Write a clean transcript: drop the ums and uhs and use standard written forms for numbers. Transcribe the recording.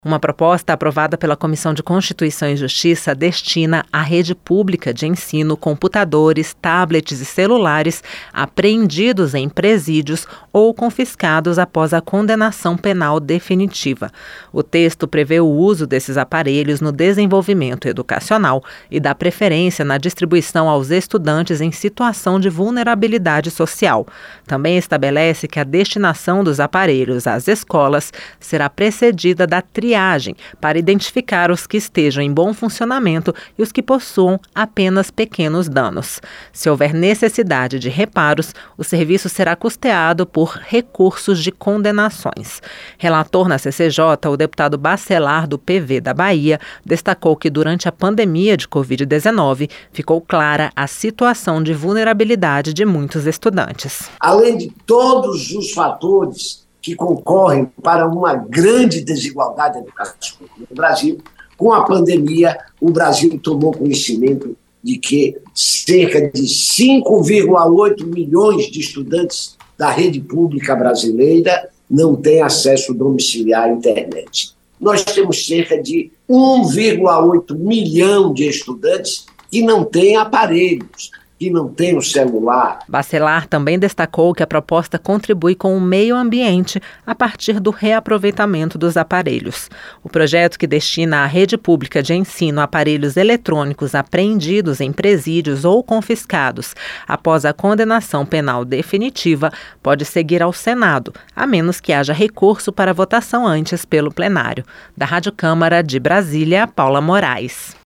Uma proposta aprovada pela Comissão de Constituição e Justiça destina à rede pública de ensino computadores, tablets e celulares apreendidos em presídios ou confiscados após a condenação penal definitiva. O texto prevê o uso desses aparelhos no desenvolvimento educacional e dá preferência na distribuição aos estudantes em situação de vulnerabilidade social. Também estabelece que a destinação dos aparelhos às escolas será precedida da triagem para identificar os que estejam em bom funcionamento e os que possuam apenas pequenos danos. Se houver necessidade de reparos, o serviço será custeado por recursos de condenações. Relator na CCJ, o deputado Bacelar, do PV da Bahia, destacou que durante a pandemia de Covid-19 ficou clara a situação de vulnerabilidade de muitos estudantes. Além de todos os fatores que concorrem para uma grande desigualdade educacional no Brasil, com a pandemia, o Brasil tomou conhecimento de que cerca de 5,8 milhões de estudantes da rede pública brasileira não têm acesso domiciliar à internet. Nós temos cerca de 1,8 milhão de estudantes que não têm aparelhos, que não tem o celular. Bacelar também destacou que a proposta contribui com o meio ambiente a partir do reaproveitamento dos aparelhos. O projeto, que destina à rede pública de ensino aparelhos eletrônicos apreendidos em presídios ou confiscados após a condenação penal definitiva, pode seguir ao Senado, a menos que haja recurso para votação antes pelo plenário. Da Rádio Câmara de Brasília, Paula Moraes.